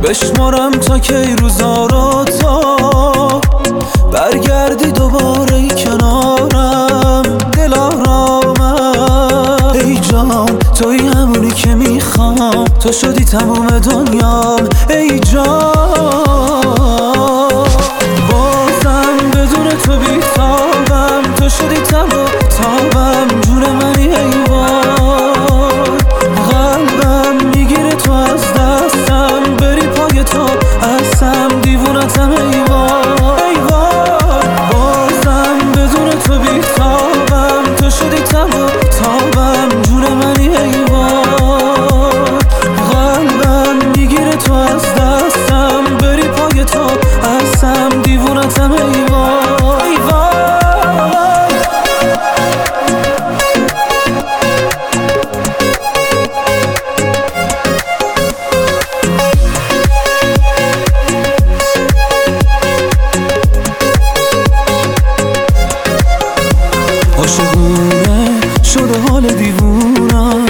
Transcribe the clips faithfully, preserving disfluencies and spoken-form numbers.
بشمارم تا کی روزا رو تا برگردی دوباره ای کنارم دلارامم. ای جان توی همونی که میخوام، تو شدی تموم دنیام. ای جان بازم بدون تو بیتابم، تو شدی تموم تابم، جون منی ای وای. قلبم میگیره تو از دستم، بری پای تو هستم دیوونتم ای وای ای وای. بازم بدون تو بیتابم، تو شدی تموم تابم، جون منی ای وای. قلبم میگیره تو از دستم، بری پای تو هستم دیوونتم ای وای ای وای. عاشقونه شده حال دیوونم،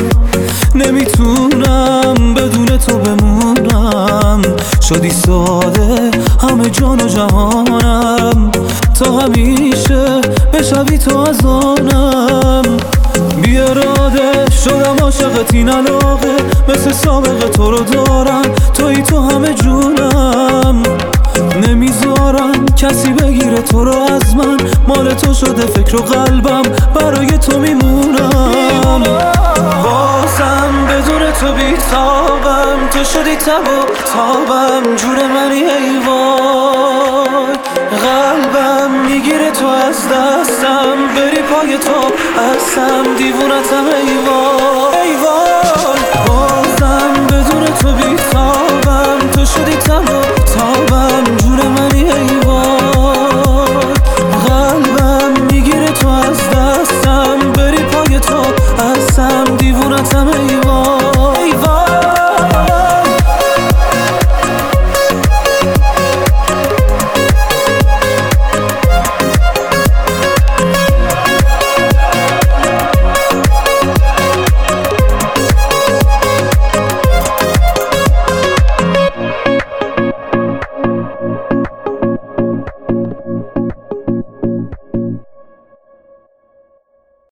نمیتونم بدون تو بمونم. شدی ساده همه جان و جهانم، تا همیشه بشوی تو از آنم. بی اراده شدم عاشقت این علاقه، مثل سابقه تو رو دارم، توی تو همه جونم. نمیذارم کسی بگیره تو رو از من، مال تو شده فکر و قلبم، برای تو میمونم. بازم بدون تو بیتابم، تو شدی تب و تابم، جون منی ای وای. قلبم میگیره تو از دستم، بری پای تو هستم دیوونتم ای وای.